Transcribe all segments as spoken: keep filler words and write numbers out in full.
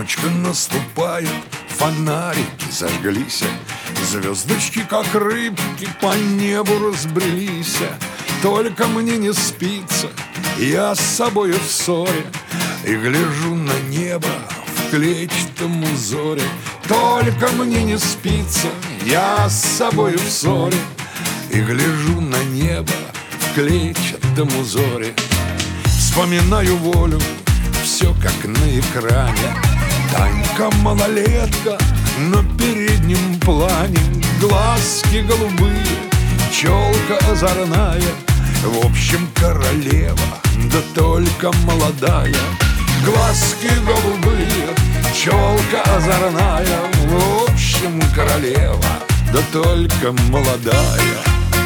Ночка наступает, фонарики зажглись, звездочки, как рыбки, по небу разбрелись. Только мне не спится, я с собой в ссоре, и гляжу на небо в клетчатом узоре. Только мне не спится, я с собой в ссоре, и гляжу на небо в клетчатом узоре. Вспоминаю волю, все как на экране. Танька малолетка на переднем плане, глазки голубые, челка озорная. В общем, королева, да только молодая. Глазки голубые, челка озорная. В общем, королева, да только молодая.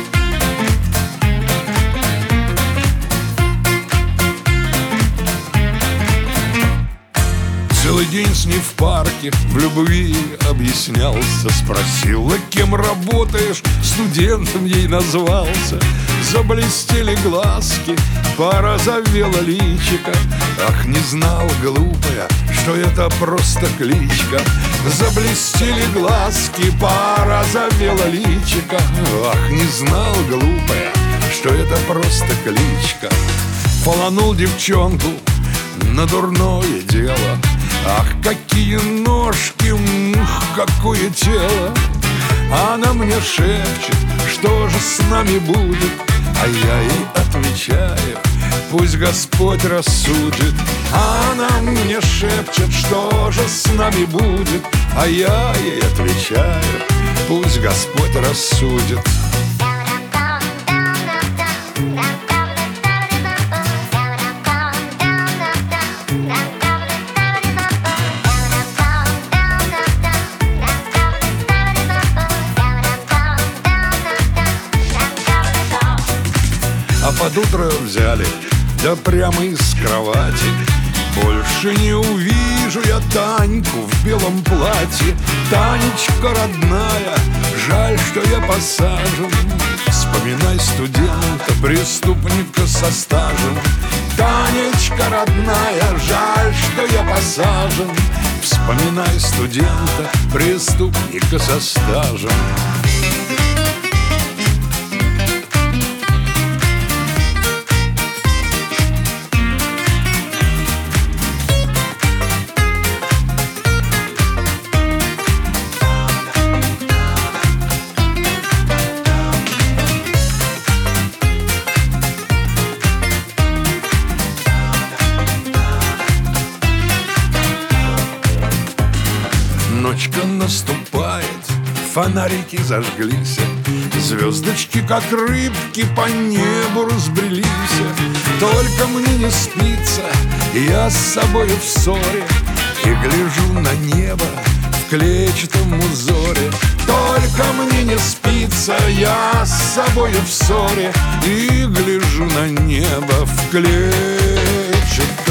Целый день с ней в парке в любви объяснялся. Спросила, кем работаешь, студентом ей назвался. Заблестели глазки, порозовела личико. Ах, не знал, глупая, что это просто кличка. Заблестели глазки, порозовела личико. Ах, не знал, глупая, что это просто кличка. Полонул девчонку на дурное дело. Ах, какие ножки, ух, какое тело. Она мне шепчет, что же с нами будет, а я ей отвечаю, пусть Господь рассудит. Она мне шепчет, что же с нами будет, а я ей отвечаю, пусть Господь рассудит. А под утро взяли, да прямо из кровати. Больше не увижу я Таньку в белом платье. Танечка родная, жаль, что я посажен. Вспоминай студента, преступника со стажем. Танечка родная, жаль, что я посажен. Вспоминай студента, преступника со стажем. Ночка наступает, фонарики зажглись, звездочки, как рыбки, по небу разбрелись. Только мне не спится, я с собой в ссоре, и гляжу на небо в клетчатом узоре. Только мне не спится, я с собой в ссоре, и гляжу на небо в клетчатом